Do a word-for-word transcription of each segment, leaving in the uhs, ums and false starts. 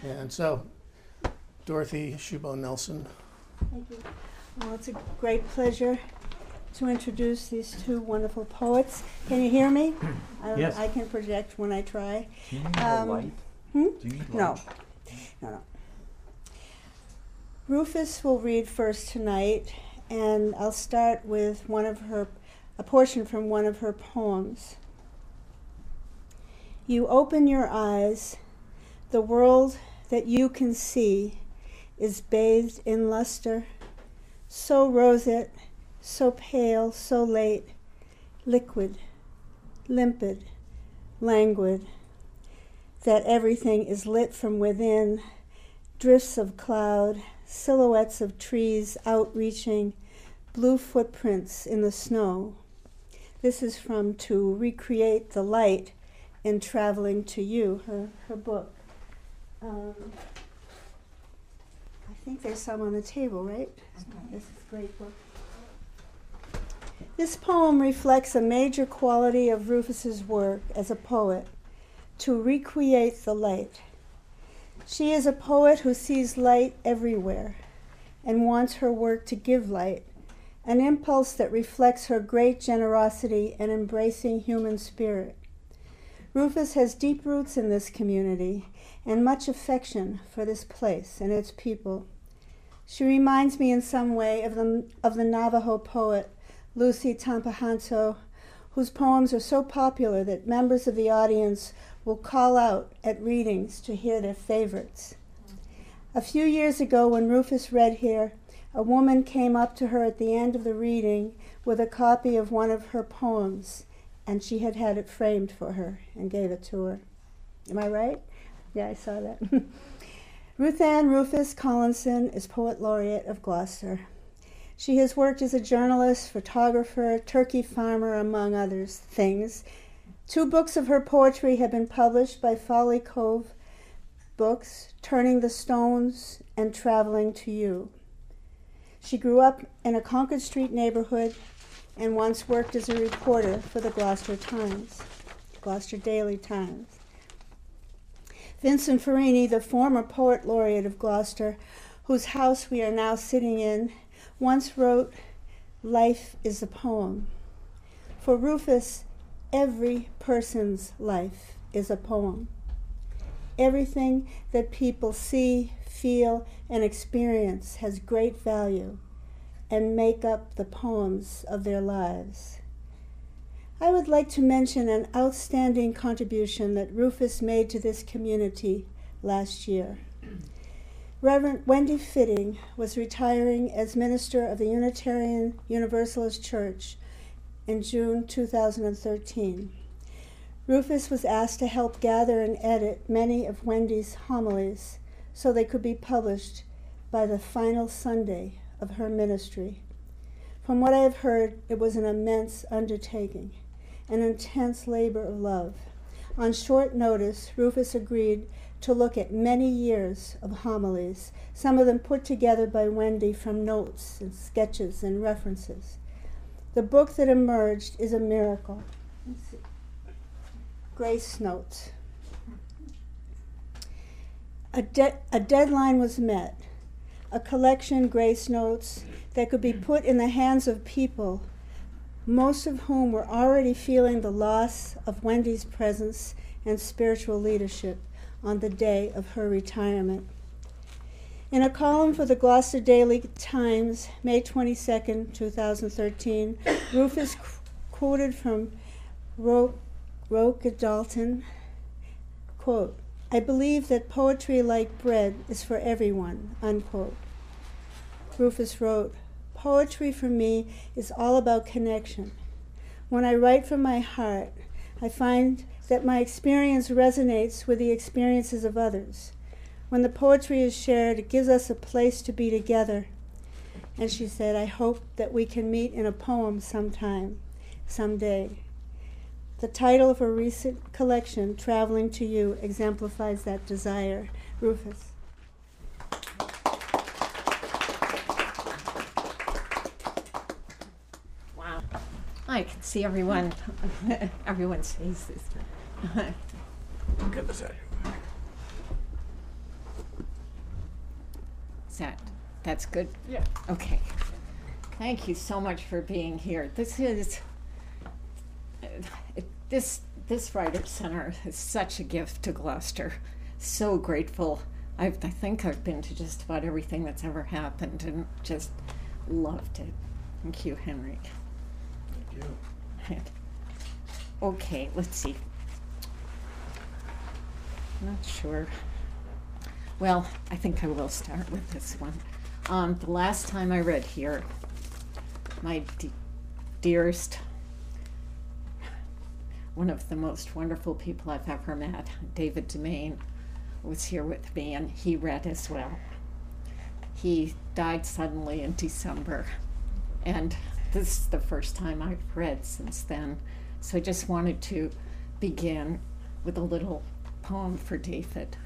And so, Dorothy Shubo Nelson. Thank you. Well, it's a great pleasure to introduce these two wonderful poets. Can you hear me? I, Yes. I can project when I try. Do you need Um, a light? Hmm? Do you need No. light? No, no. Rufus will read first tonight, and I'll start with one of her, a portion from one of her poems. You open your eyes, the world that you can see is bathed in luster, so roseate, so pale, so late, liquid, limpid, languid, that everything is lit from within, drifts of cloud, silhouettes of trees outreaching, blue footprints in the snow. This is from To Recreate the Light in Traveling to You, her, her book. Um, I think there's some on the table, right? Okay. This is a great book. This poem reflects a major quality of Rufus's work as a poet, to recreate the light. She is a poet who sees light everywhere and wants her work to give light, an impulse that reflects her great generosity and embracing human spirit. Rufus has deep roots in this community and much affection for this place and its people. She reminds me in some way of the, of the Navajo poet Lucy Tampahanto, whose poems are so popular that members of the audience will call out at readings to hear their favorites. A few years ago, when Rufus read here, a woman came up to her at the end of the reading with a copy of one of her poems, and she had had it framed for her and gave it to her. Am I right? Yeah, I saw that. Ruth Ann Rufus Collinson is Poet Laureate of Gloucester. She has worked as a journalist, photographer, turkey farmer, among other things. Two books of her poetry have been published by Folly Cove Books, Turning the Stones and Traveling to You. She grew up in a Concord Street neighborhood and once worked as a reporter for the Gloucester Times, Gloucester Daily Times. Vincent Farini, the former Poet Laureate of Gloucester, whose house we are now sitting in, once wrote, "Life is a poem." For Rufus, every person's life is a poem. Everything that people see, feel, and experience has great value and make up the poems of their lives. I would like to mention an outstanding contribution that Rufus made to this community last year. Reverend Wendy Fitting was retiring as minister of the Unitarian Universalist Church in June two thousand thirteen. Rufus was asked to help gather and edit many of Wendy's homilies so they could be published by the final Sunday of her ministry. From what I have heard, it was an immense undertaking, an intense labor of love. On short notice, Rufus agreed to look at many years of homilies, some of them put together by Wendy from notes and sketches and references. The book that emerged is a miracle. Let's see. Grace Notes. A, de- a deadline was met, a collection, Grace Notes, that could be put in the hands of people, most of whom were already feeling the loss of Wendy's presence and spiritual leadership on the day of her retirement. In a column for the Gloucester Daily Times, May twenty-second, twenty thirteen, Rufus qu- quoted from Ro- Roque Dalton, quote, "I believe that poetry, like bread, is for everyone," unquote. Rufus wrote, "Poetry for me is all about connection. When I write from my heart, I find that my experience resonates with the experiences of others. When the poetry is shared, it gives us a place to be together." And she said, "I hope that we can meet in a poem sometime, someday." The title of her recent collection, Traveling to You, exemplifies that desire. Rufus. Wow. I can see everyone, everyone's faces. Get this out of here. Is that, that's good? Yeah. Okay. Thank you so much for being here. This is, uh, this, this Writers Center is such a gift to Gloucester. So grateful. I've, I think I've been to just about everything that's ever happened and just loved it. Thank you, Henry. Thank you. Okay, let's see. Not sure. Well, I think I will start with this one. Um, the last time I read here, my de- dearest, one of the most wonderful people I've ever met, David Demain, was here with me, and he read as well. He died suddenly in December, and this is the first time I've read since then. So I just wanted to begin with a little poem for David.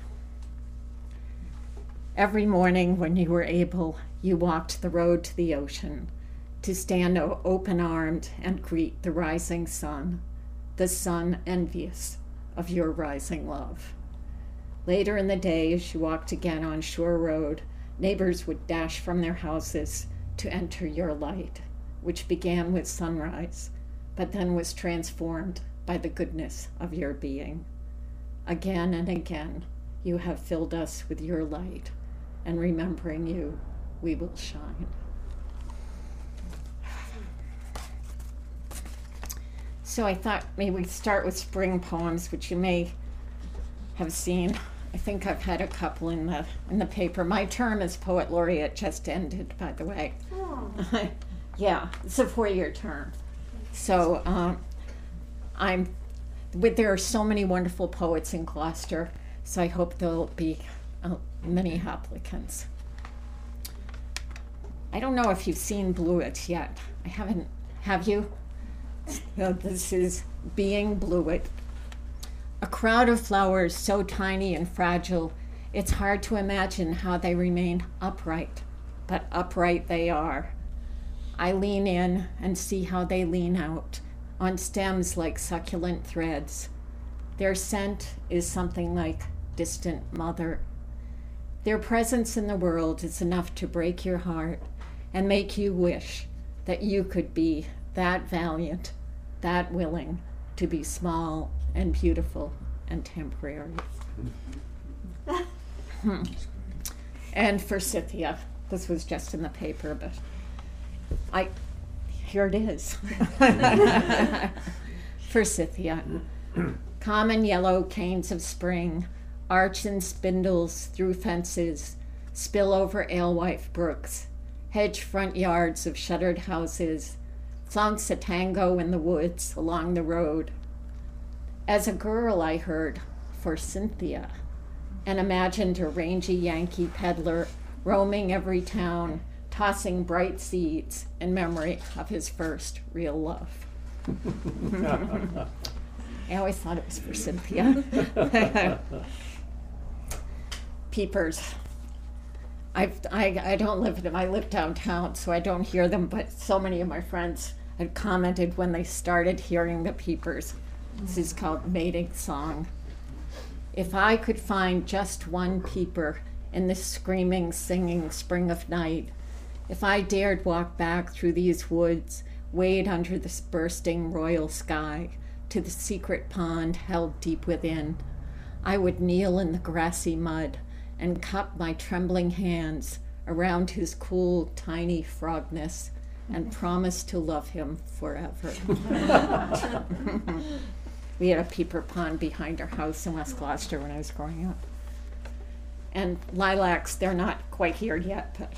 Every morning when you were able, you walked the road to the ocean to stand open-armed and greet the rising sun, the sun envious of your rising love. Later in the day, as you walked again on Shore Road, neighbors would dash from their houses to enter your light, which began with sunrise, but then was transformed by the goodness of your being. Again and again, you have filled us with your light, and remembering you, we will shine. So I thought maybe we'd start with spring poems, which you may have seen. I think I've had a couple in the in the paper. My term as poet laureate just ended, by the way. Oh. Yeah, it's a four-year term. So um, I'm. With, there are so many wonderful poets in Gloucester, so I hope there'll be uh, many applicants. I don't know if you've seen Blewett yet. I haven't. Have you? Uh, this is Being Blewett. A crowd of flowers so tiny and fragile, it's hard to imagine how they remain upright, but upright they are. I lean in and see how they lean out on stems like succulent threads. Their scent is something like distant mother. Their presence in the world is enough to break your heart and make you wish that you could be that valiant, that willing to be small and beautiful and temporary. hmm. And for Scythia, this was just in the paper, but I, here it is. For Scythia, common yellow canes of spring arch in spindles through fences, spill over alewife brooks, hedge front yards of shuttered houses, flounce a tango in the woods along the road. As a girl, I heard for Cynthia and imagined a rangy Yankee peddler roaming every town, tossing bright seeds in memory of his first real love. I always thought it was for Cynthia. Peepers. I've, I, I don't live in them. I live downtown, so I don't hear them, but so many of my friends had commented when they started hearing the peepers. This is called Mating Song. If I could find just one peeper in this screaming, singing spring of night, if I dared walk back through these woods, wade under this bursting royal sky to the secret pond held deep within, I would kneel in the grassy mud and cup my trembling hands around his cool, tiny frogness and promise to love him forever. We had a peeper pond behind our house in West Gloucester when I was growing up. And lilacs, they're not quite here yet, but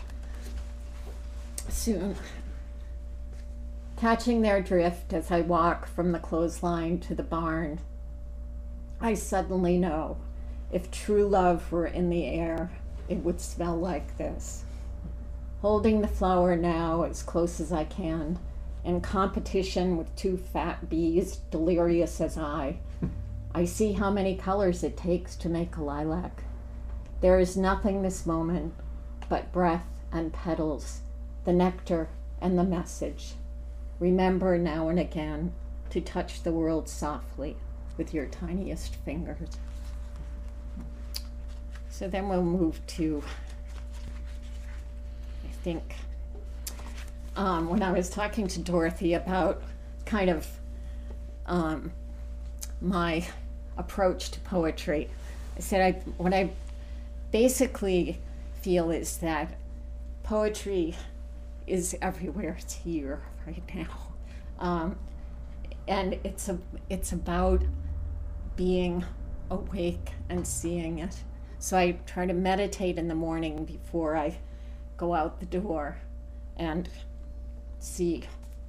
soon. Catching their drift as I walk from the clothesline to the barn, I suddenly know if true love were in the air, it would smell like this. Holding the flower now as close as I can, in competition with two fat bees, delirious as I, I see how many colors it takes to make a lilac. There is nothing this moment but breath and petals, the nectar and the message. Remember now and again to touch the world softly with your tiniest fingers. So then we'll move to think um, when I was talking to Dorothy about kind of um, my approach to poetry, I said I, what I basically feel is that poetry is everywhere. It's here right now. Um, and it's a, it's about being awake and seeing it. So I try to meditate in the morning before I go out the door and see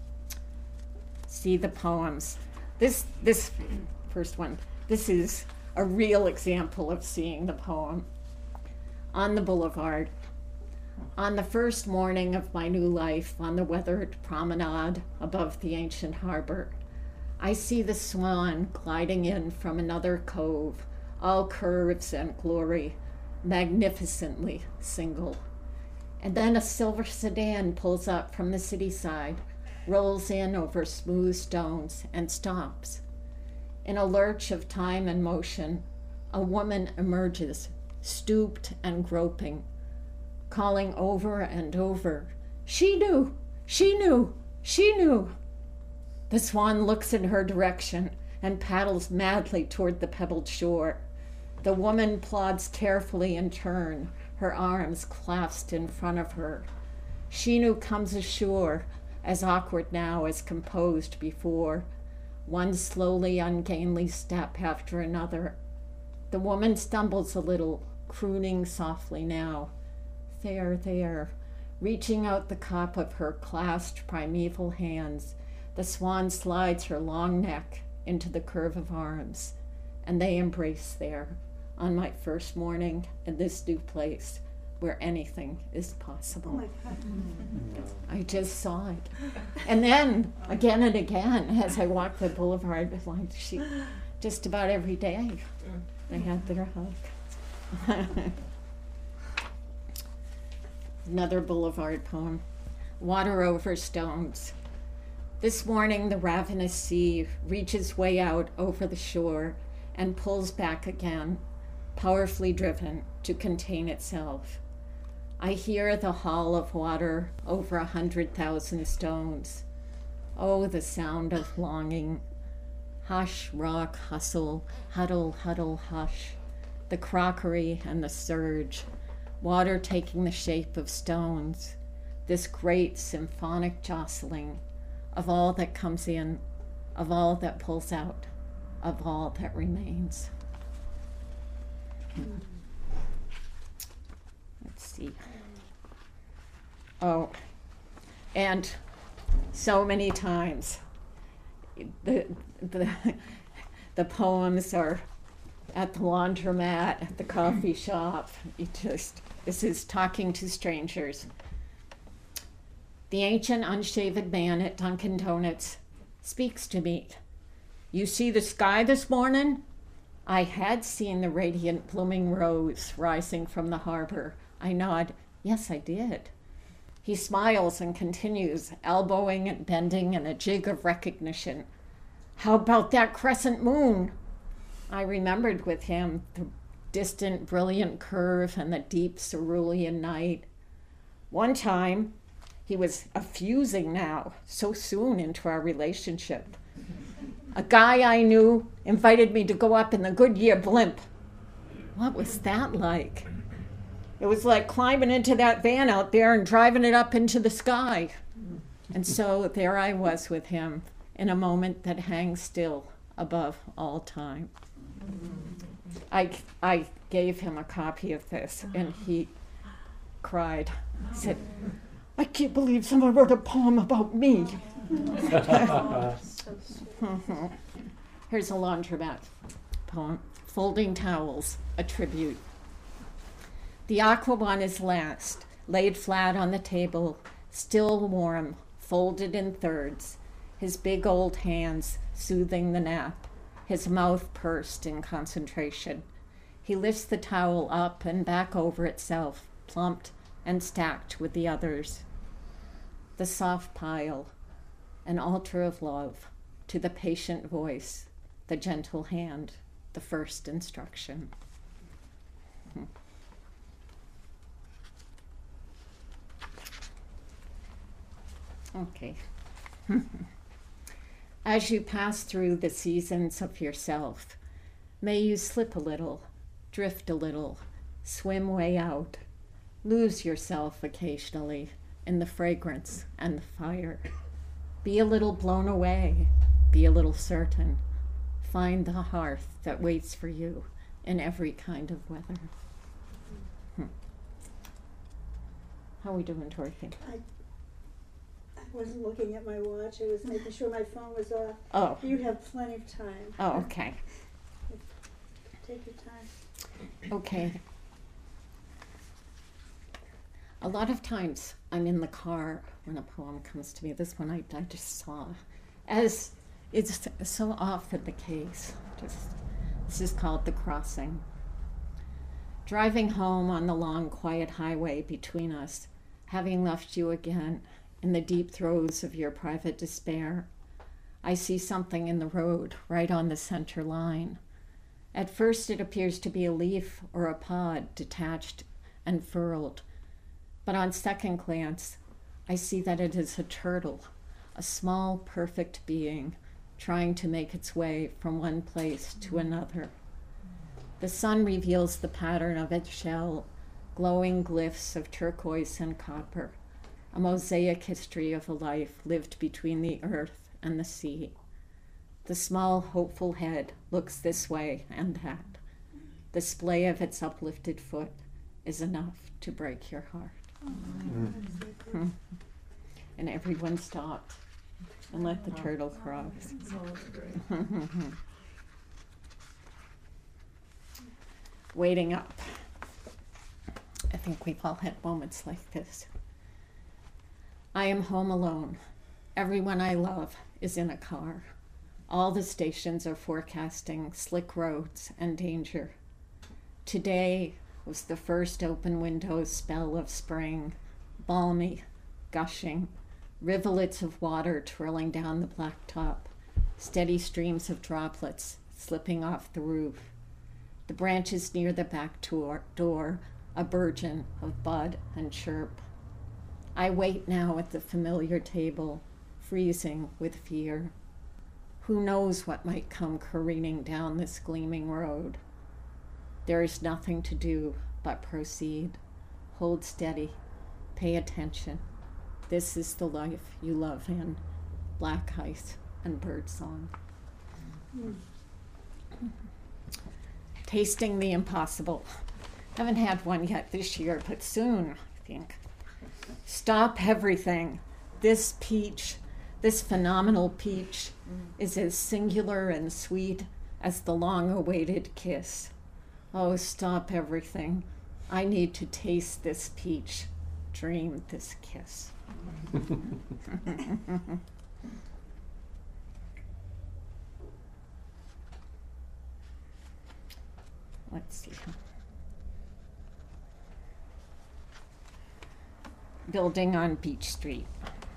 see the poems. This this first one, this is a real example of seeing the poem. On the boulevard, on the first morning of my new life, on the weathered promenade above the ancient harbor, I see the swan gliding in from another cove, all curves and glory, magnificently single. And then a silver sedan pulls up from the city side, rolls in over smooth stones, and stops. In a lurch of time and motion, a woman emerges, stooped and groping, calling over and over, "She knew, she knew, she knew." The swan looks in her direction and paddles madly toward the pebbled shore. The woman plods carefully in turn, her arms clasped in front of her. Shinu comes ashore, as awkward now as composed before, one slowly ungainly step after another. The woman stumbles a little, crooning softly now. There, there, reaching out the cup of her clasped primeval hands, the swan slides her long neck into the curve of arms, and they embrace there, on my first morning in this new place where anything is possible. Oh my God. I just saw it. And then, again and again, as I walked the boulevard, it was like she, just about every day, they had their hug. Another boulevard poem, Water Over Stones. This morning, the ravenous sea reaches way out over the shore and pulls back again, powerfully driven to contain itself. I hear the haul of water over a hundred thousand stones. Oh, the sound of longing. Hush, rock, hustle, huddle, huddle, hush. The crockery and the surge. Water taking the shape of stones. This great symphonic jostling of all that comes in, of all that pulls out, of all that remains. Let's see. Oh, and so many times the the the poems are at the laundromat, at the coffee shop. It just this is talking to strangers. The ancient unshaven man at Dunkin' Donuts speaks to me. "You see the sky this morning?" I had seen the radiant blooming rose rising from the harbor. I nod, "Yes, I did." He smiles and continues, elbowing and bending in a jig of recognition. "How about that crescent moon?" I remembered with him the distant brilliant curve and the deep cerulean night. One time, he was effusing now, so soon into our relationship. A guy I knew invited me to go up in the Goodyear blimp. What was that like? It was like climbing into that van out there and driving it up into the sky. And so there I was with him in a moment that hangs still above all time. I, I gave him a copy of this and he cried. He said, "I can't believe someone wrote a poem about me." Here's a laundromat poem, Folding Towels, a tribute. The aqua one is last, laid flat on the table, still warm, folded in thirds, his big old hands soothing the nap, his mouth pursed in concentration. He lifts the towel up and back over itself, plumped and stacked with the others. The soft pile, an altar of love, to the patient voice, the gentle hand, the first instruction. Okay. As you pass through the seasons of yourself, may you slip a little, drift a little, swim way out, lose yourself occasionally in the fragrance and the fire. Be a little blown away, be a little certain. Find the hearth that waits for you in every kind of weather. Hmm. How are we doing, Dorothy? I, I wasn't looking at my watch. I was making sure my phone was off. Oh. You have plenty of time. Oh, okay. Take your time. Okay. A lot of times I'm in the car when a poem comes to me. This one I, I just saw. As it's so often the case. Just, this is called The Crossing. Driving home on the long, quiet highway between us, having left you again in the deep throes of your private despair, I see something in the road right on the center line. At first it appears to be a leaf or a pod detached and furled, but on second glance, I see that it is a turtle, a small, perfect being trying to make its way from one place to another. The sun reveals the pattern of its shell, glowing glyphs of turquoise and copper, a mosaic history of a life lived between the earth and the sea. The small, hopeful head looks this way and that. The splay of its uplifted foot is enough to break your heart. Mm. And everyone stopped and let the turtle cross. Waiting up. I think we've all had moments like this. I am home alone. Everyone I love is in a car. All the stations are forecasting slick roads and danger. Today was the first open window spell of spring, balmy, gushing, rivulets of water twirling down the blacktop, steady streams of droplets slipping off the roof. The branches near the back door, door a burgeon of bud and chirp. I wait now at the familiar table, freezing with fear. Who knows what might come careening down this gleaming road? There is nothing to do but proceed. Hold steady. Pay attention. This is the life you love in. Black ice and birdsong. Mm. Tasting the impossible. Haven't had one yet this year, but soon, I think. Stop everything. This peach, this phenomenal peach, mm. is as singular and sweet as the long-awaited kiss. Oh, stop everything. I need to taste this peach, dream this kiss. Let's see. Building on Beach Street.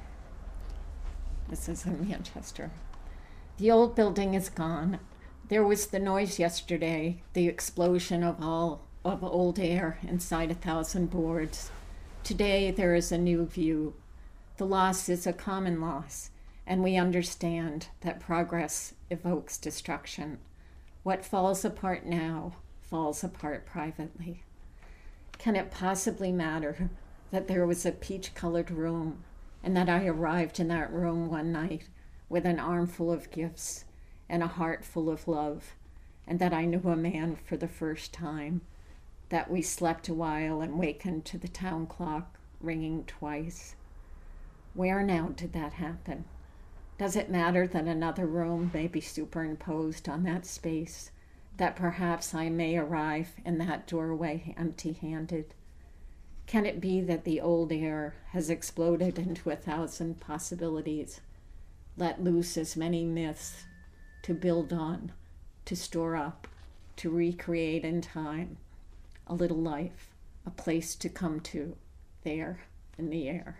This is in Manchester. The old building is gone. There was the noise yesterday, the explosion of all of old air inside a thousand boards. Today there is a new view. The loss is a common loss, and we understand that progress evokes destruction. What falls apart now falls apart privately. Can it possibly matter that there was a peach-colored room, and that I arrived in that room one night with an armful of gifts and a heart full of love, and that I knew a man for the first time, that we slept a while and wakened to the town clock ringing twice? Where now did that happen? Does it matter that another room may be superimposed on that space, that perhaps I may arrive in that doorway empty-handed? Can it be that the old air has exploded into a thousand possibilities, let loose as many myths to build on, to store up, to recreate in time, a little life, a place to come to, there in the air?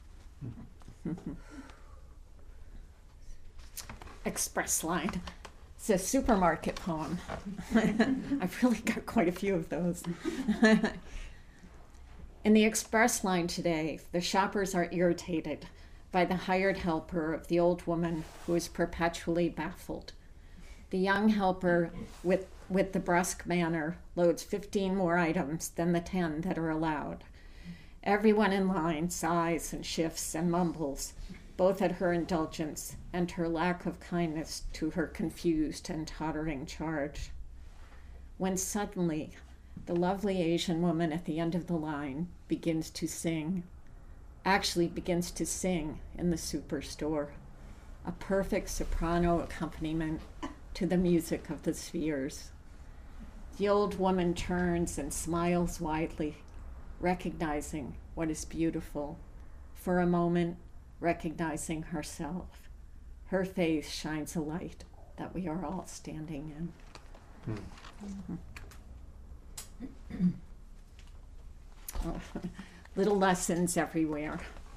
Express line. It's a supermarket poem. I've really got quite a few of those. In the express line today, the shoppers are irritated by the hired helper of the old woman who is perpetually baffled. The young helper with, with the brusque manner loads fifteen more items than the ten that are allowed. Everyone in line sighs and shifts and mumbles, both at her indulgence and her lack of kindness to her confused and tottering charge. When suddenly, the lovely Asian woman at the end of the line begins to sing, actually begins to sing in the superstore, a perfect soprano accompaniment to the music of the spheres. The old woman turns and smiles widely, recognizing what is beautiful, for a moment recognizing herself. Her face shines a light that we are all standing in. Hmm. Mm-hmm. Oh, little lessons everywhere.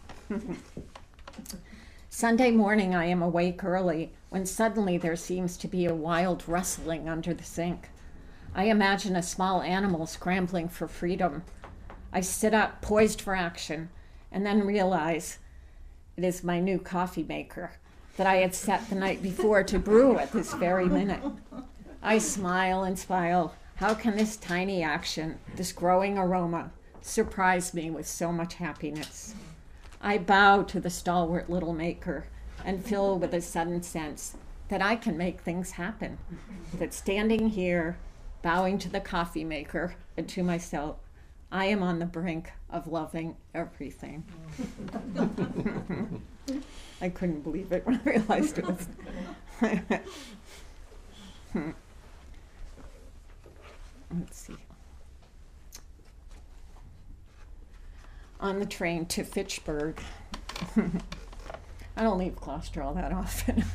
Sunday morning I am awake early when suddenly there seems to be a wild rustling under the sink. I imagine a small animal scrambling for freedom. I sit up, poised for action, and then realize it is my new coffee maker that I had set the night before to brew at this very minute. I smile and smile. How can this tiny action, this growing aroma, surprise me with so much happiness? I bow to the stalwart little maker and fill with a sudden sense that I can make things happen, that standing here, bowing to the coffee maker and to myself, I am on the brink of loving everything. I couldn't believe it when I realized it was. Let's see. On the train to Fitchburg. I don't leave Gloucester all that often.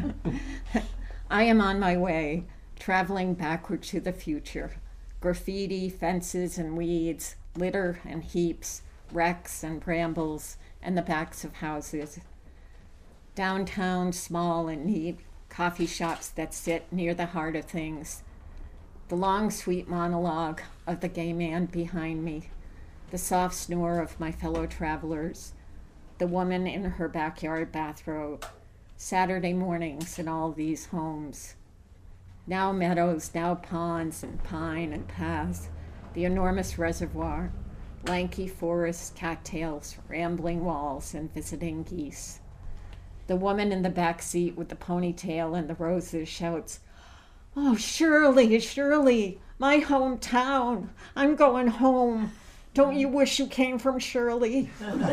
I am on my way, traveling backward to the future. Graffiti, fences and weeds, litter and heaps, wrecks and brambles, and the backs of houses. Downtown, small and neat, coffee shops that sit near the heart of things. The long, sweet monologue of the gay man behind me, the soft snore of my fellow travelers, the woman in her backyard bathrobe, Saturday mornings in all these homes. Now meadows, now ponds and pine and paths, the enormous reservoir, lanky forests, cattails, rambling walls, and visiting geese. The woman in the back seat with the ponytail and the roses shouts, "Oh, Shirley, Shirley, my hometown. I'm going home. Don't you wish you came from Shirley?"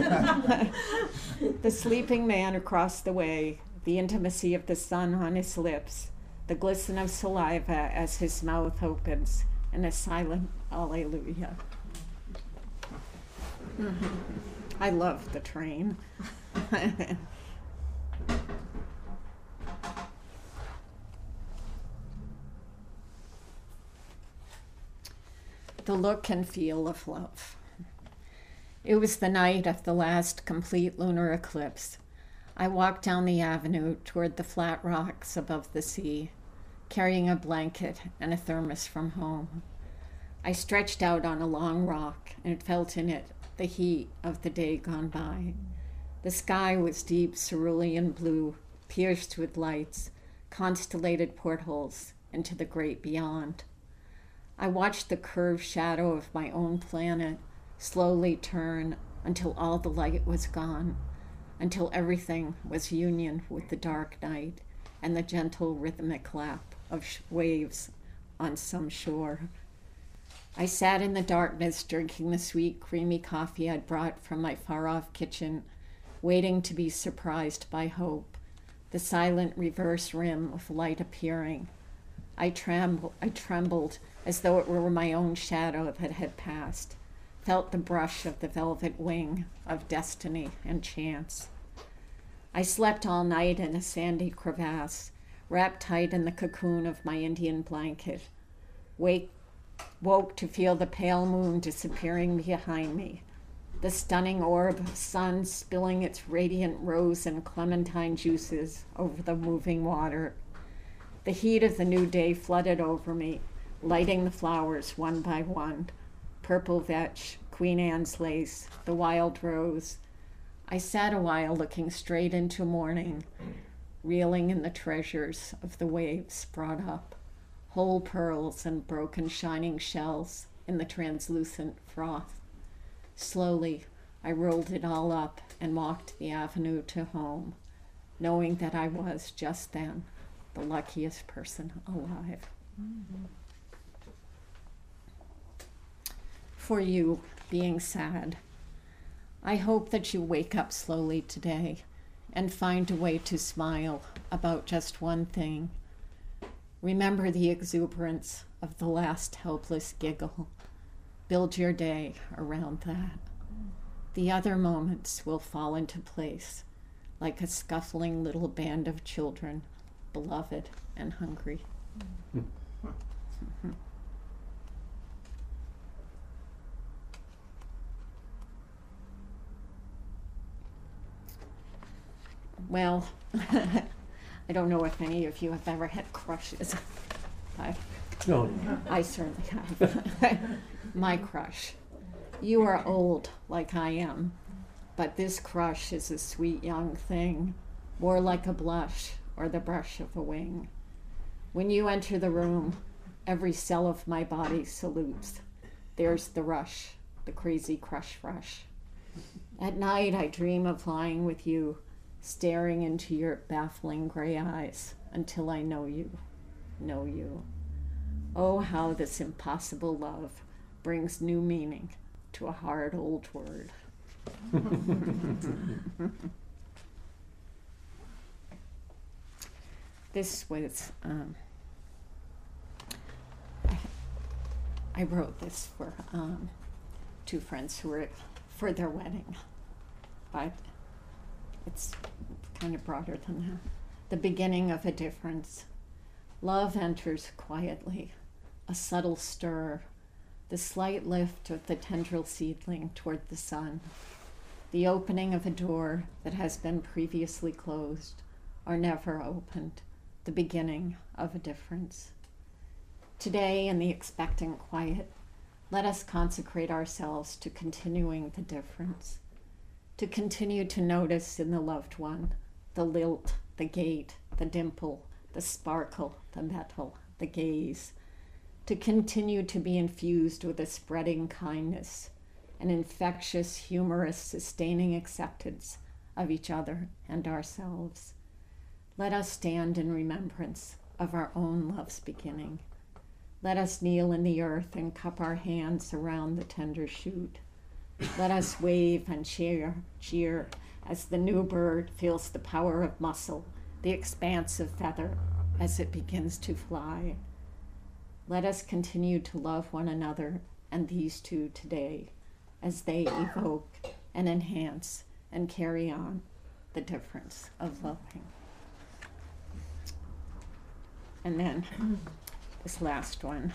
The sleeping man across the way, the intimacy of the sun on his lips, the glisten of saliva as his mouth opens, and a silent alleluia. I love the train. The look and feel of love. It was the night of the last complete lunar eclipse. I walked down the avenue toward the flat rocks above the sea, carrying a blanket and a thermos from home. I stretched out on a long rock and felt in it the heat of the day gone by. The sky was deep cerulean blue, pierced with lights, constellated portholes into the great beyond. I watched the curved shadow of my own planet slowly turn until all the light was gone, until everything was union with the dark night and the gentle rhythmic lap of sh- waves on some shore. I sat in the darkness drinking the sweet, creamy coffee I'd brought from my far-off kitchen, waiting to be surprised by hope, the silent reverse rim of light appearing. I, tremble, I trembled as though it were my own shadow that had passed, felt the brush of the velvet wing of destiny and chance. I slept all night in a sandy crevasse, wrapped tight in the cocoon of my Indian blanket, wake, woke to feel the pale moon disappearing behind me, the stunning orb of sun spilling its radiant rose and clementine juices over the moving water. The heat of the new day flooded over me, lighting the flowers one by one, purple vetch, Queen Anne's lace, the wild rose. I sat a while looking straight into morning, reeling in the treasures of the waves brought up, whole pearls and broken shining shells in the translucent froth. Slowly, I rolled it all up and walked the avenue to home, knowing that I was, just then, the luckiest person alive. Mm-hmm. For you, being sad, I hope that you wake up slowly today and find a way to smile about just one thing. Remember the exuberance of the last helpless giggle. Build your day around that. The other moments will fall into place, like a scuffling little band of children, beloved and hungry. Mm-hmm. Well, I don't know if any of you have ever had crushes, but No. I certainly have. My crush. You are old like I am, but this crush is a sweet young thing, more like a blush or the brush of a wing. When you enter the room, every cell of my body salutes. There's the rush, the crazy crush rush. At night, I dream of lying with you, staring into your baffling gray eyes until I know you, know you. Oh, how this impossible love brings new meaning to a hard old word. This was, um, I, I wrote this for um, two friends who were for their wedding, but it's kind of broader than that. The beginning of a difference. Love enters quietly, a subtle stir, the slight lift of the tendril seedling toward the sun, the opening of a door that has been previously closed or never opened, the beginning of a difference. Today, in the expectant quiet, let us consecrate ourselves to continuing the difference, to continue to notice in the loved one the lilt, the gait, the dimple, the sparkle, the metal, the gaze, to continue to be infused with a spreading kindness, an infectious, humorous, sustaining acceptance of each other and ourselves. Let us stand in remembrance of our own love's beginning. Let us kneel in the earth and cup our hands around the tender shoot. Let us wave and cheer, cheer as the new bird feels the power of muscle, the expansive feather as it begins to fly. Let us continue to love one another and these two today as they evoke and enhance and carry on the difference of loving. And then this last one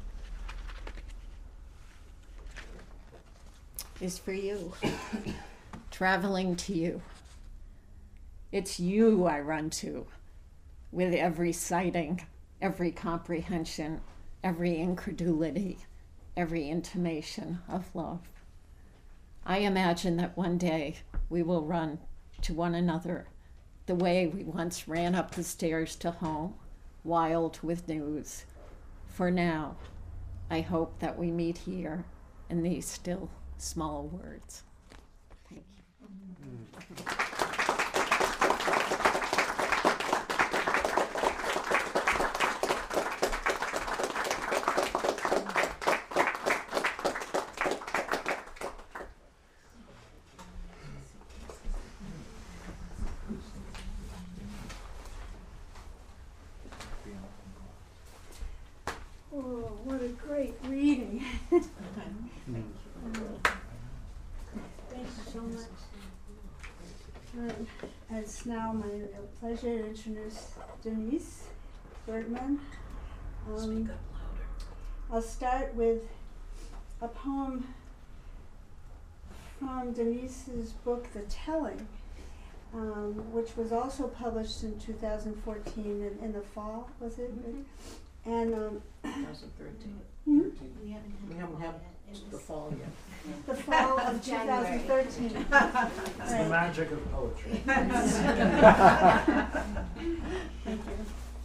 is for you, traveling to you. It's you I run to with every sighting, every comprehension, every incredulity, every intimation of love. I imagine that one day we will run to one another the way we once ran up the stairs to home, wild with news. For now, I hope that we meet here in these still small words. Thank you. Oh, what a great reading. Thank you so much. Um, it's now my uh, pleasure to introduce Denise Bergman. Um, I'll start with a poem from Denise's book, The Telling, um, which was also published in two thousand fourteen in, in the fall, was it? Mm-hmm. And um, twenty thirteen. hmm? We haven't had the fall yet. the fall of two thousand thirteen. It's the Right. magic of poetry. Thank you.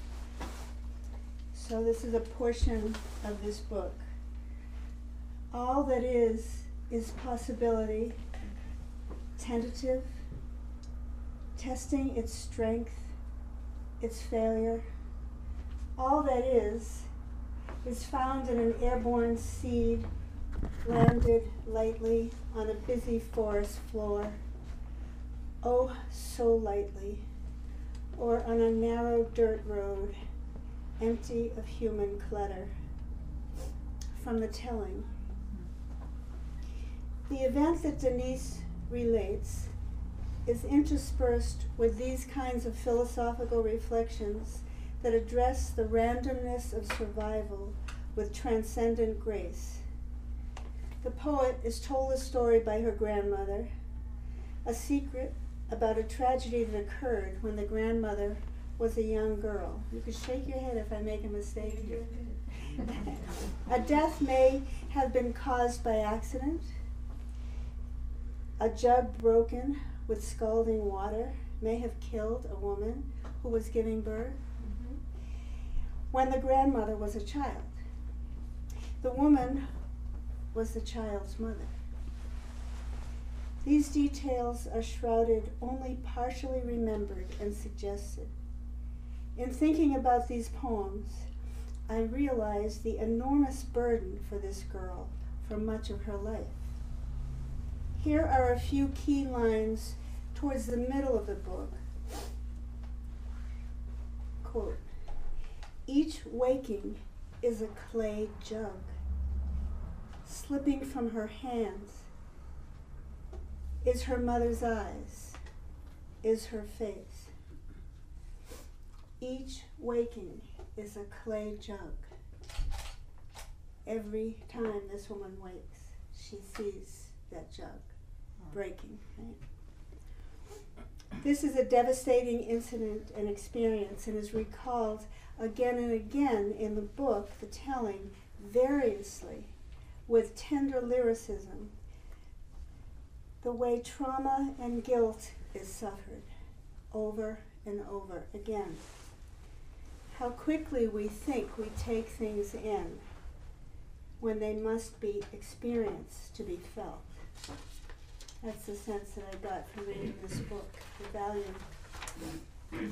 So this is a portion of this book. All that is, is possibility, tentative, testing its strength, its failure. All that is, is found in an airborne seed landed lightly on a busy forest floor. Oh, so lightly. Or on a narrow dirt road, empty of human clutter. From the telling. The event that Denise relates is interspersed with these kinds of philosophical reflections that address the randomness of survival with transcendent grace. The poet is told a story by her grandmother, a secret about a tragedy that occurred when the grandmother was a young girl. You could shake your head if I make a mistake here. A death may have been caused by accident. A jug broken with scalding water may have killed a woman who was giving birth mm-hmm. when the grandmother was a child. The woman was the child's mother. These details are shrouded, only partially remembered and suggested. In thinking about these poems, I realized the enormous burden for this girl for much of her life. Here are a few key lines towards the middle of the book. Quote, each waking is a clay jug, slipping from her hands is her mother's eyes, is her face. Each waking is a clay jug. Every time this woman wakes, she sees that jug breaking. Right? This is a devastating incident and experience and is recalled again and again in the book, The Telling, variously, with tender lyricism, the way trauma and guilt is suffered over and over again. How quickly we think we take things in when they must be experienced to be felt. That's the sense that I got from reading this book, the value.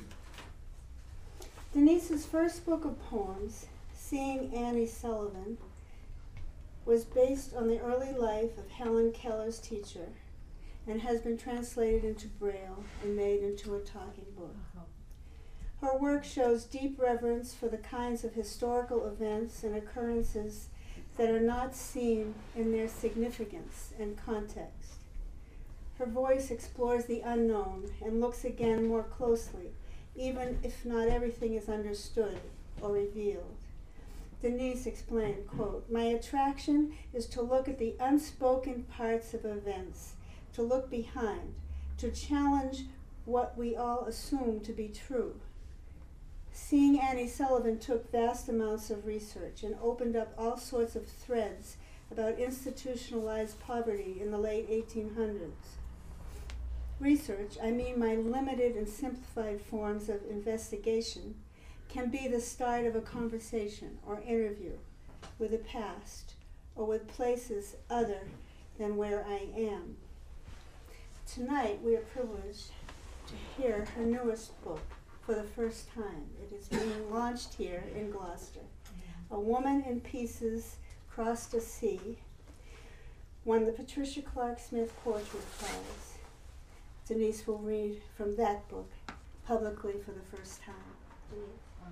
Denise's first book of poems, Seeing Annie Sullivan, was based on the early life of Helen Keller's teacher and has been translated into Braille and made into a talking book. Her work shows deep reverence for the kinds of historical events and occurrences that are not seen in their significance and context. Her voice explores the unknown and looks again more closely, even if not everything is understood or revealed. Denise explained, quote, my attraction is to look at the unspoken parts of events, to look behind, to challenge what we all assume to be true. Seeing Annie Sullivan took vast amounts of research and opened up all sorts of threads about institutionalized poverty in the late eighteen hundreds. Research, I mean my limited and simplified forms of investigation, can be the start of a conversation or interview with the past or with places other than where I am. Tonight we are privileged to hear her newest book for the first time. It is being launched here in Gloucester. A Woman in Pieces Crossed a Sea won the Patricia Clark Smith Poetry Prize. Denise will read from that book publicly for the first time. Denise.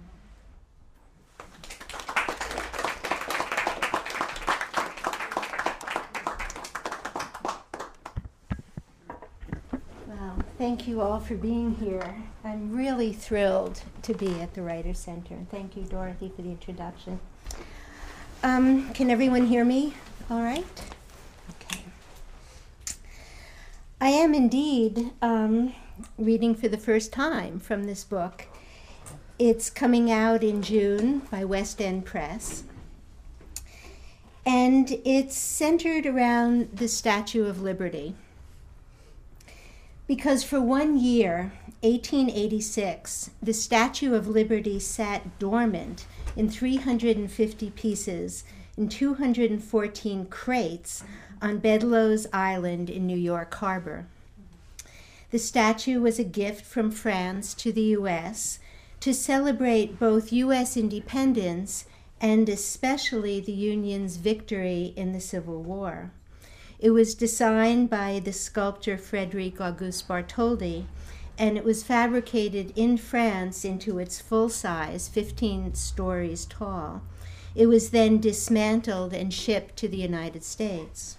Wow, thank you all for being here. I'm really thrilled to be at the Writers' Center. And thank you, Dorothy, for the introduction. Um, can everyone hear me all right? Okay. I am indeed um, reading for the first time from this book. It's coming out in June by West End Press. And it's centered around the Statue of Liberty. Because for one year, eighteen eighty-six, the Statue of Liberty sat dormant in three hundred fifty pieces in two hundred fourteen crates on Bedloe's Island in New York Harbor. The statue was a gift from France to the U S to celebrate both U S independence and especially the Union's victory in the Civil War. It was designed by the sculptor Frédéric Auguste Bartholdi, and it was fabricated in France into its full size, fifteen stories tall. It was then dismantled and shipped to the United States.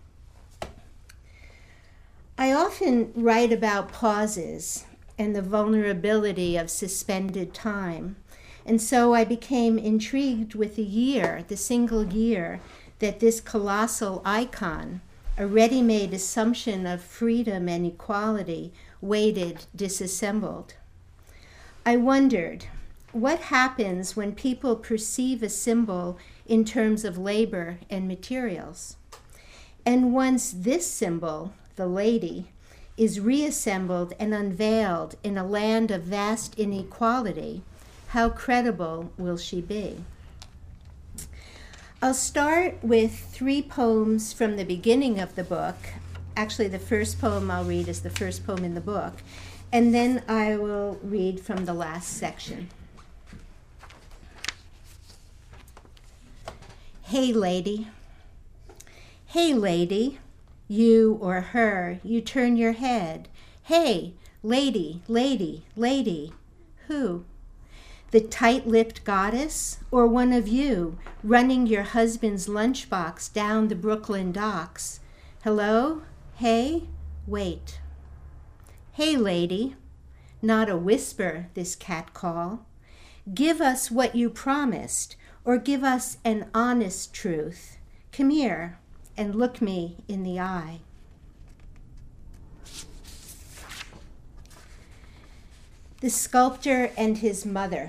I often write about pauses and the vulnerability of suspended time. And so I became intrigued with the year, the single year, that this colossal icon, a ready-made assumption of freedom and equality, waited disassembled. I wondered, what happens when people perceive a symbol in terms of labor and materials? And once this symbol, the lady, is reassembled and unveiled in a land of vast inequality, how credible will she be? I'll start with three poems from the beginning of the book. Actually, the first poem I'll read is the first poem in the book, and then I will read from the last section. Hey, lady. Hey, lady. You or her, you turn your head. Hey, lady, lady, lady. Who? The tight-lipped goddess, or one of you, running your husband's lunchbox down the Brooklyn docks? Hello? Hey? Wait. Hey, lady. Not a whisper, this catcall. Give us what you promised, or give us an honest truth. Come here and look me in the eye. The Sculptor and His Mother.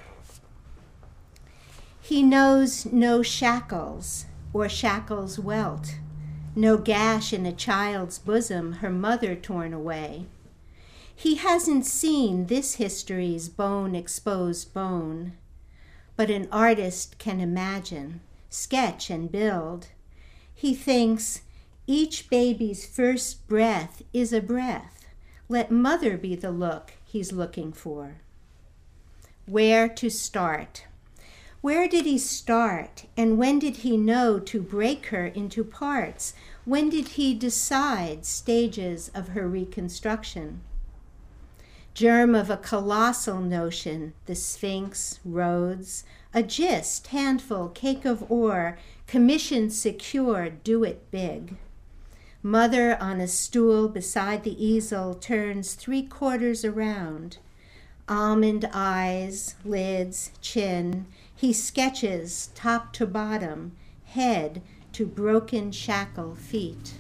He knows no shackles or shackles welt, no gash in a child's bosom, her mother torn away. He hasn't seen this history's bone-exposed bone, but an artist can imagine, sketch and build. He thinks each baby's first breath is a breath. Let mother be the look he's looking for. Where to start? Where did he start, and when did he know to break her into parts? When did he decide stages of her reconstruction? Germ of a colossal notion, the Sphinx, Rhodes, a gist, handful, cake of ore, commission secure, do it big. Mother on a stool beside the easel turns three quarters around. Almond eyes, lids, chin. He sketches top to bottom, head to broken shackle feet.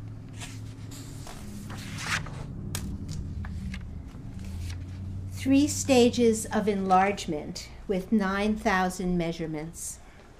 Three stages of enlargement with nine thousand measurements.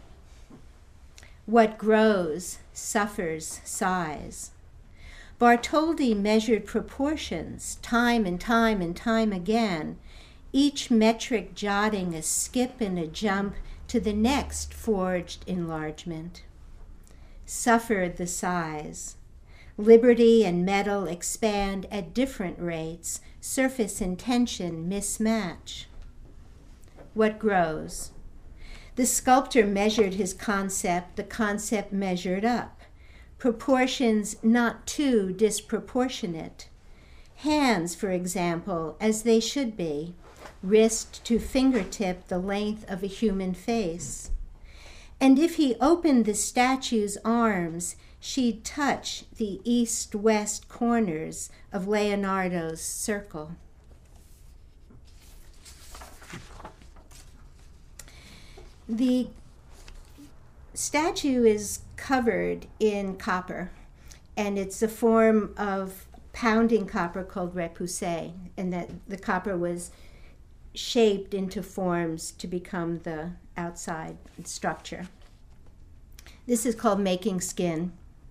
What grows suffers size. Bartholdi measured proportions time and time and time again, each metric jotting a skip and a jump to the next forged enlargement. Suffered the size. Liberty and metal expand at different rates, surface and tension mismatch. What grows? The sculptor measured his concept, the concept measured up. Proportions not too disproportionate. Hands, for example, as they should be, wrist to fingertip the length of a human face. And if he opened the statue's arms, she'd touch the east-west corners of Leonardo's circle. The statue is covered in copper, and it's a form of pounding copper called repoussé, and that the copper was shaped into forms to become the outside structure. This is called Making Skin.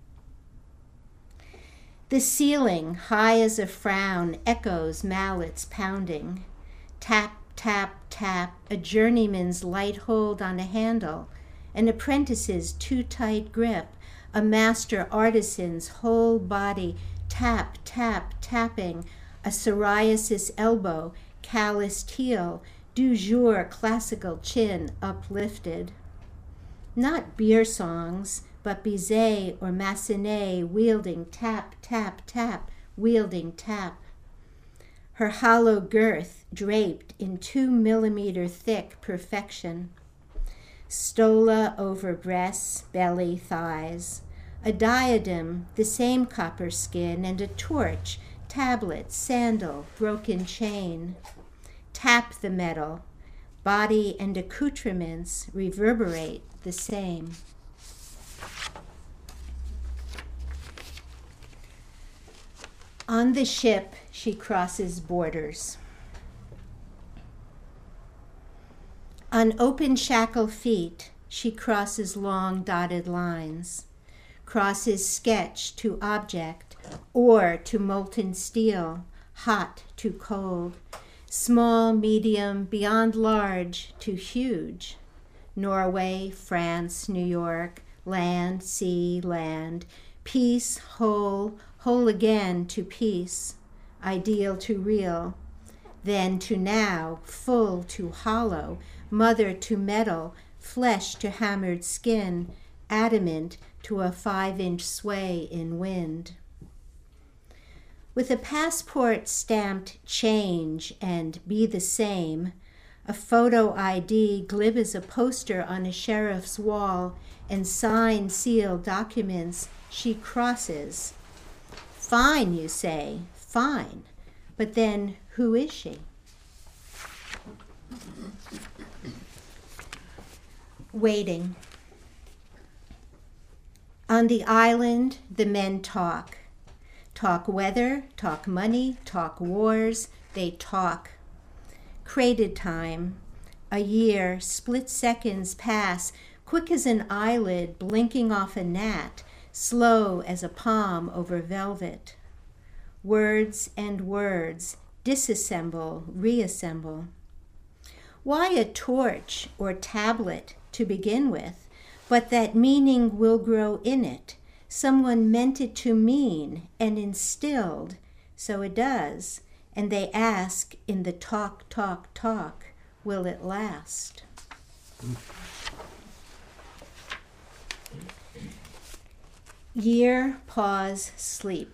The ceiling, high as a frown, echoes mallets pounding. Tap, tap, tap, a journeyman's light hold on a handle, an apprentice's too tight grip, a master artisan's whole body tap, tap, tapping, a psoriasis elbow, calloused heel, du jour classical chin uplifted. Not beer songs, but Bizet or Massenet wielding tap, tap, tap, wielding tap. Her hollow girth draped in two millimeter thick perfection. Stola over breasts, belly, thighs. A diadem, the same copper skin, and a torch, tablet, sandal, broken chain. Tap the metal. Body and accoutrements reverberate the same. On the ship, she crosses borders. On open shackle feet, she crosses long dotted lines, crosses sketch to object, ore to molten steel, hot to cold, small, medium, beyond large to huge. Norway, France, New York, land, sea, land, peace, whole, whole again to peace, ideal to real, then to now, full to hollow, mother to metal, flesh to hammered skin, adamant to a five-inch sway in wind. With a passport stamped change and be the same, a photo I D glib as a poster on a sheriff's wall, and signed sealed documents, she crosses. Fine, you say, fine, but then who is she? Waiting. On the island, the men talk. Talk weather, talk money, talk wars, they talk. Crated time, a year, split seconds pass, quick as an eyelid blinking off a gnat, slow as a palm over velvet. Words and words, disassemble, reassemble. Why a torch or tablet to begin with, but that meaning will grow in it. Someone meant it to mean and instilled, so it does, and they ask in the talk, talk, talk, will it last? Year, pause, sleep.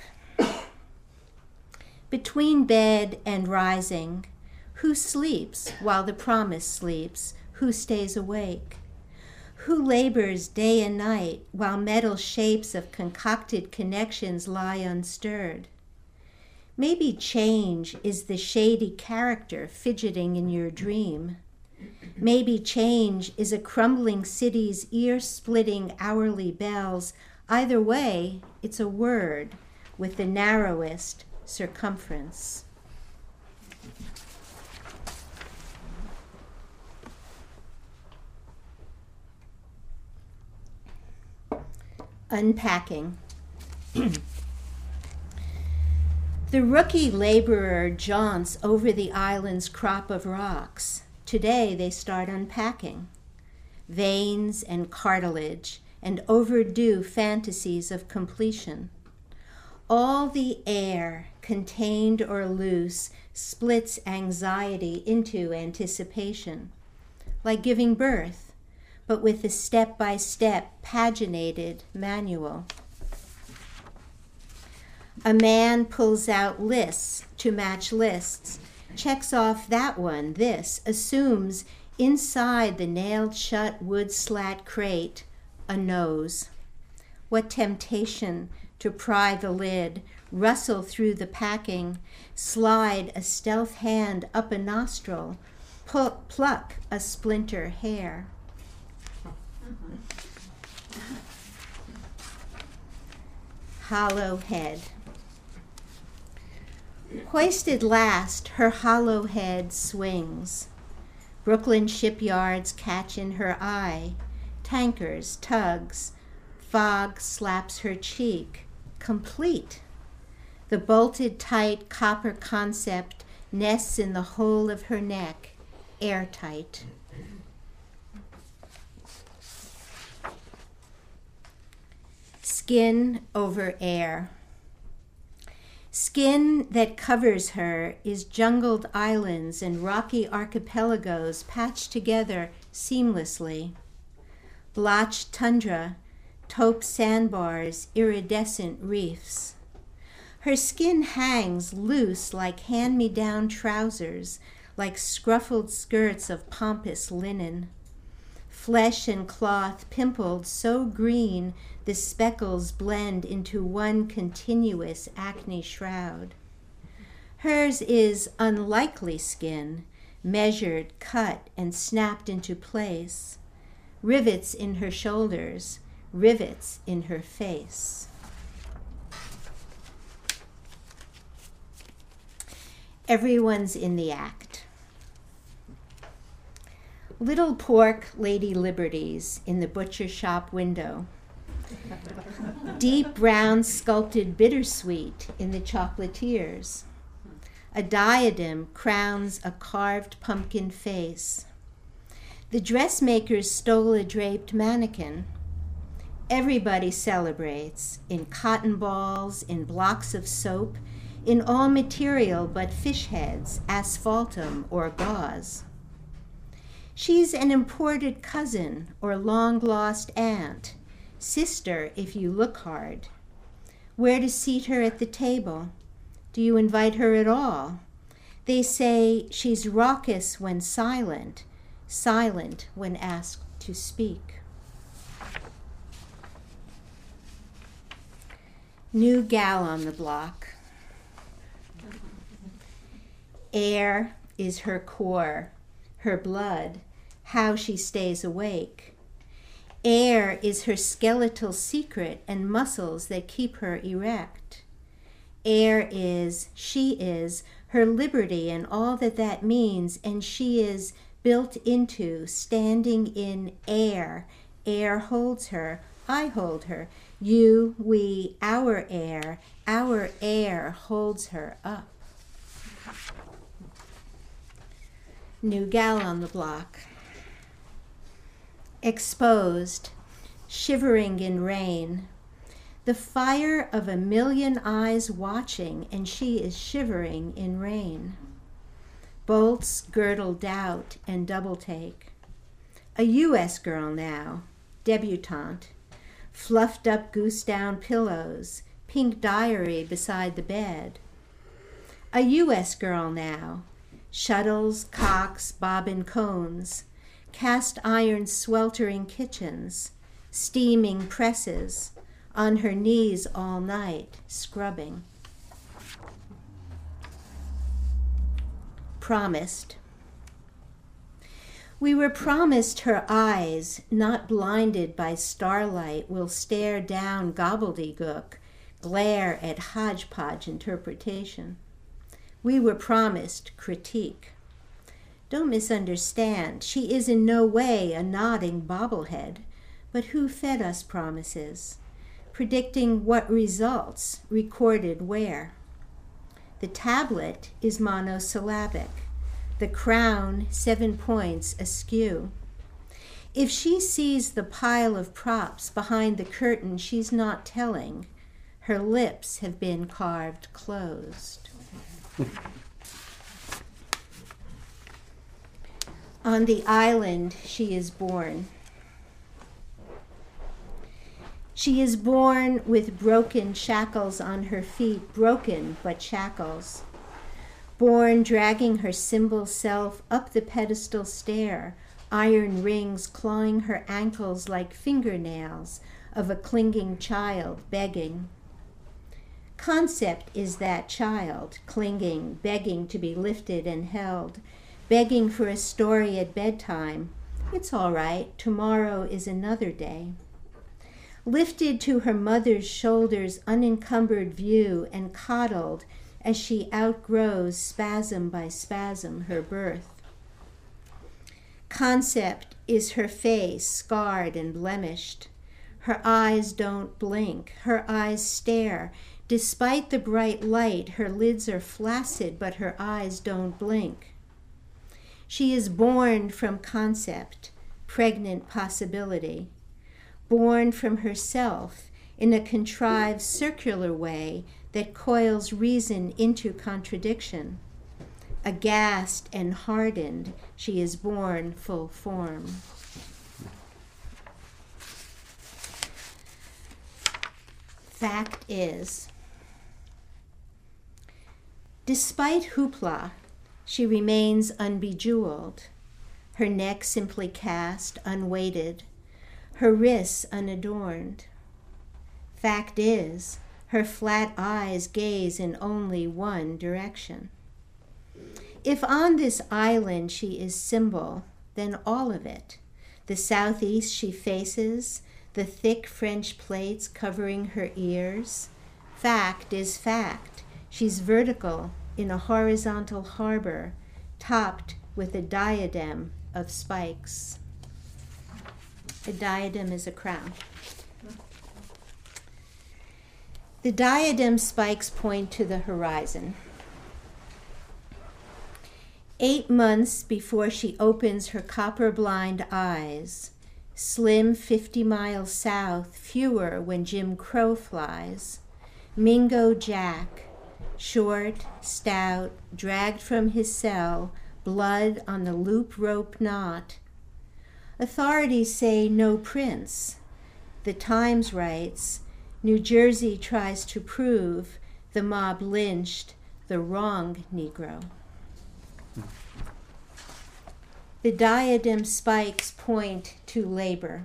Between bed and rising, who sleeps while the promise sleeps? Who stays awake? Who labors day and night while metal shapes of concocted connections lie unstirred? Maybe change is the shady character fidgeting in your dream. Maybe change is a crumbling city's ear-splitting hourly bells. Either way, it's a word with the narrowest circumference. Unpacking. The rookie laborer jaunts over the island's crop of rocks. Today they start unpacking. Veins and cartilage and overdue fantasies of completion. All the air, contained or loose, splits anxiety into anticipation, like giving birth, but with a step-by-step paginated manual. A man pulls out lists to match lists, checks off that one, this, assumes inside the nailed-shut wood slat crate a nose. What temptation to pry the lid, rustle through the packing, slide a stealth hand up a nostril, pull, pluck a splinter hair. Hollow head. Hoisted last, her hollow head swings. Brooklyn shipyards catch in her eye, tankers, tugs, Fog slaps her cheek, complete. The bolted tight copper concept nests in the hole of her neck, airtight. Skin over air. Skin that covers her is jungled islands and rocky archipelagos patched together seamlessly. Blotched tundra, taupe sandbars, iridescent reefs. Her skin hangs loose like hand-me-down trousers, like scruffled skirts of pompous linen. Flesh and cloth pimpled so green the speckles blend into one continuous acne shroud. Hers is unlikely skin, measured, cut, and snapped into place. Rivets in her shoulders, rivets in her face. Everyone's in the act. Little pork Lady Liberties in the butcher shop window. Deep brown sculpted bittersweet in the chocolatiers. A diadem crowns a carved pumpkin face. The dressmakers stole a draped mannequin. Everybody celebrates in cotton balls, in blocks of soap, in all material but fish heads, asphaltum, or gauze. She's an imported cousin or long-lost aunt, sister if you look hard. Where to seat her at the table? Do you invite her at all? They say she's raucous when silent, silent when asked to speak. New gal on the block. Air is her core, her blood, how she stays awake. Air is her skeletal secret and muscles that keep her erect. Air is, she is, her liberty and all that that means, and she is built into, standing in air. Air holds her, I hold her, you, we, our air, our air holds her up. New gal on the block. Exposed, shivering in rain. The fire of a million eyes watching, and she is shivering in rain. Bolts girdle doubt and double take. A U S girl now, debutante. Fluffed up goose down pillows, pink diary beside the bed. A U S girl now. Shuttles, cocks, bobbin cones, cast iron sweltering kitchens, steaming presses, on her knees all night, scrubbing. Promised. We were promised her eyes, not blinded by starlight, will stare down gobbledygook, glare at hodgepodge interpretation. We were promised critique. Don't misunderstand, she is in no way a nodding bobblehead, but who fed us promises, predicting what results, recorded where. The tablet is monosyllabic, the crown seven points askew. If she sees the pile of props behind the curtain, she's not telling. Her lips have been carved closed. On the island she is born. She is born with broken shackles on her feet, broken but shackles. Born dragging her symbol self up the pedestal stair, iron rings clawing her ankles like fingernails of a clinging child begging. Concept is that child, clinging, begging to be lifted and held, begging for a story at bedtime. It's all right, tomorrow is another day. Lifted to her mother's shoulders, unencumbered view, and coddled as she outgrows, spasm by spasm, her birth. Concept is her face, scarred and blemished, Her eyes don't blink, her eyes stare. Despite the bright light, her lids are flaccid, but her eyes don't blink. She is born from concept, pregnant possibility, born from herself in a contrived circular way that coils reason into contradiction. Aghast and hardened, she is born full form. Fact is, despite hoopla, she remains unbejeweled, her neck simply cast, unweighted, her wrists unadorned. Fact is, her flat eyes gaze in only one direction. If on this island she is symbol, then all of it. The southeast she faces, the thick French plates covering her ears. Fact is fact. She's vertical in a horizontal harbor, topped with a diadem of spikes. A diadem is a crown. The diadem spikes point to the horizon. Eight months before she opens her copper-blind eyes, slim fifty miles south, fewer when Jim Crow flies, Mingo Jack, short, stout, dragged from his cell, blood on the loop rope knot. Authorities say no prince. The Times writes, New Jersey tries to prove the mob lynched the wrong Negro. The diadem spikes point to labor.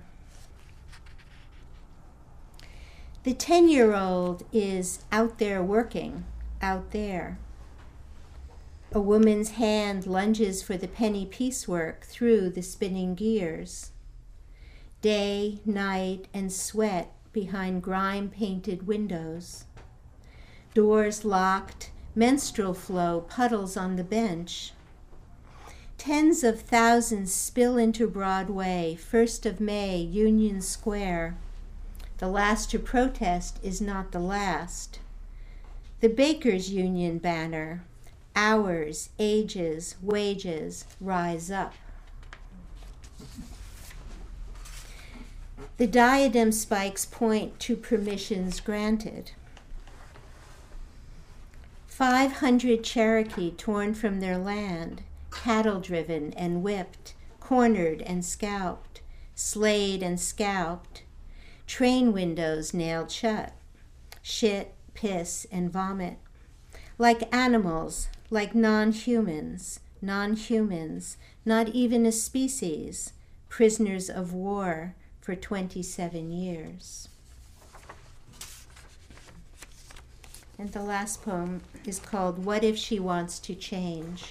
The ten-year-old is out there working, out there. A woman's hand lunges for the penny piecework through the spinning gears. Day, night, and sweat behind grime-painted windows. Doors locked, menstrual flow puddles on the bench. Tens of thousands spill into Broadway, first of May, Union Square. The last to protest is not the last. The Bakers' Union banner, hours, ages, wages, rise up. The diadem spikes point to permissions granted. Five hundred Cherokee torn from their land, cattle-driven and whipped, cornered and scalped, slayed and scalped, train windows nailed shut, shit, piss, and vomit. Like animals, like non-humans, non-humans, not even a species, prisoners of war for twenty-seven years. And the last poem is called What If She Wants to Change?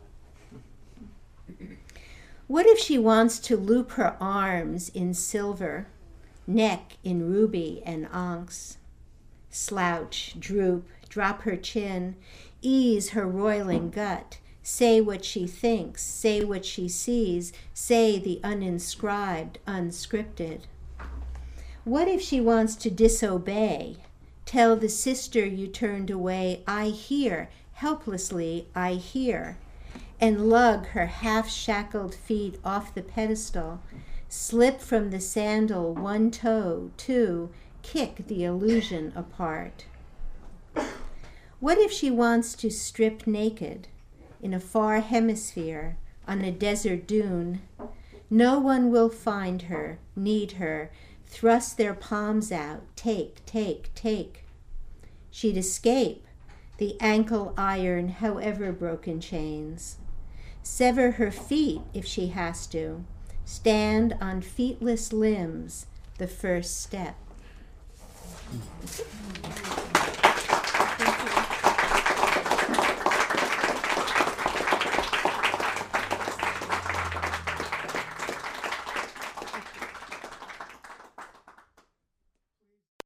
What if she wants to loop her arms in silver, neck in ruby and onyx, slouch, droop, drop her chin, ease her roiling gut, say what she thinks, say what she sees, say the uninscribed, unscripted? What if she wants to disobey, tell the sister you turned away, I hear, helplessly I hear, and lug her half-shackled feet off the pedestal, slip from the sandal one toe, two, kick the illusion apart? What if she wants to strip naked in a far hemisphere on a desert dune? No one will find her, need her, thrust their palms out, take, take, take. She'd escape the ankle iron, however broken chains. Sever her feet if she has to. Stand on feetless limbs, the first step.